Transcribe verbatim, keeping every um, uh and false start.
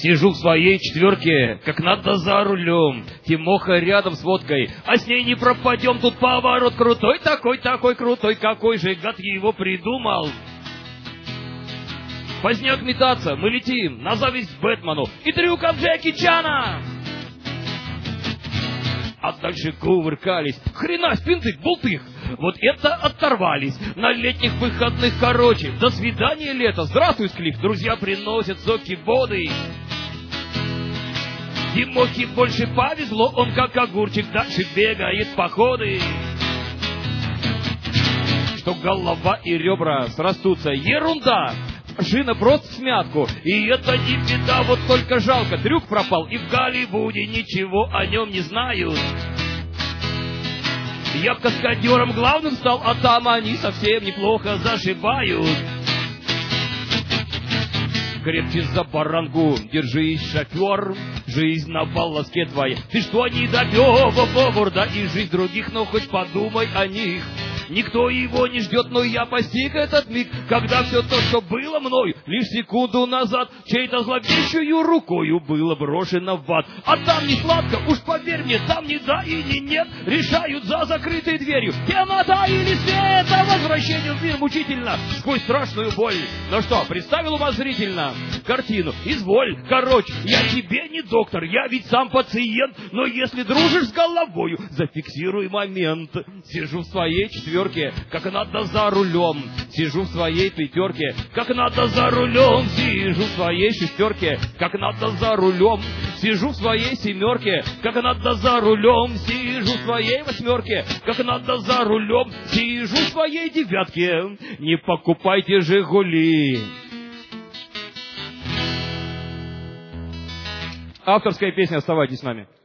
Сижу в своей четверке, как надо за рулем. Тимоха рядом с водкой, а с ней не пропадем. Тут поворот крутой, такой, такой крутой. Какой же гад его придумал? Поздняк метаться, мы летим на зависть Бэтмену и трюкам Джеки Чана. А дальше кувыркались, хрена спинты, болтых. Вот это оторвались на летних выходных, короче. До свидания, лето, здравствуй, Склиф. Друзья приносят соки, воды. Тимохе больше повезло, он как огурчик дальше бегает в походы. Что голова и ребра срастутся, ерунда. Шина просто в смятку, и это не беда, вот только жалко. Трюк пропал, и в Голливуде ничего о нем не знают. Я каскадером главным стал, а там они совсем неплохо зашибают. Крепче за барангу, держись, шофер, жизнь на волоске твоя. Ты что, не добёр, да и жизнь других, но хоть подумай о них. Никто его не ждет, но я постиг этот миг, когда все то, что было мной, лишь секунду назад, чьей-то зловещую рукою было брошено в ад. А там не сладко, уж поверь мне, там не да и не нет, решают за закрытой дверью, темнота или свет, а возвращение в мир мучительно, сквозь страшную боль. Ну что, представил умозрительно картину? Изволь, короче, я тебе не доктор, я ведь сам пациент, но если дружишь с головою, зафиксируй момент. Сижу в своей четверке, как надо за рулем. Сижу в своей пятерке, как надо за рулем. Сижу в своей шестерке, как надо за рулем. Сижу в своей семерке, как надо за рулем. Сижу в своей восьмерке, как надо за рулем. Сижу в своей девятке, не покупайте «Жигули». Авторская песня, оставайтесь с нами.